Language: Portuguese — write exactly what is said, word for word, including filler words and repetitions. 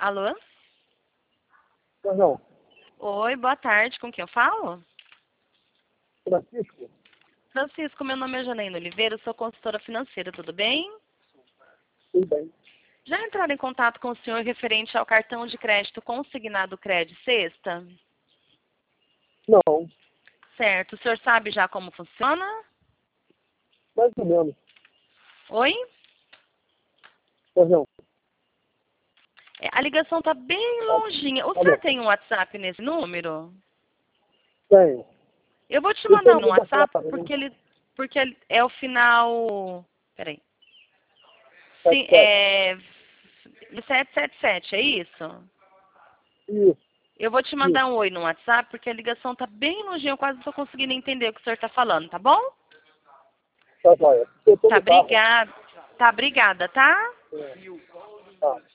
Alô? Pois não. Oi, boa tarde. Com quem eu falo? Francisco? Francisco, meu nome é Janaína Oliveira, eu sou consultora financeira, tudo bem? Tudo bem. Já entraram em contato com o senhor referente ao cartão de crédito consignado Cred Sexta? Não, Certo. O senhor sabe já como funciona? mais ou menos. Oi? Pois não. É, a ligação está bem longinha. O Alô? senhor tem um WhatsApp nesse número? Tenho. Eu vou te Deixa eu mandar um ligar WhatsApp claro, porque né? ele, porque ele é o final... Peraí. Sim, Sete, sete. é... sete sete sete, é isso? Isso, Eu vou te isso. mandar um oi no WhatsApp porque a ligação está bem longinha. Eu quase não estou conseguindo entender o que o senhor está falando, tá bom? Tá, joia. Eu tô Tá, no carro. obrigada. Tá, obrigada, tá? É. Tá.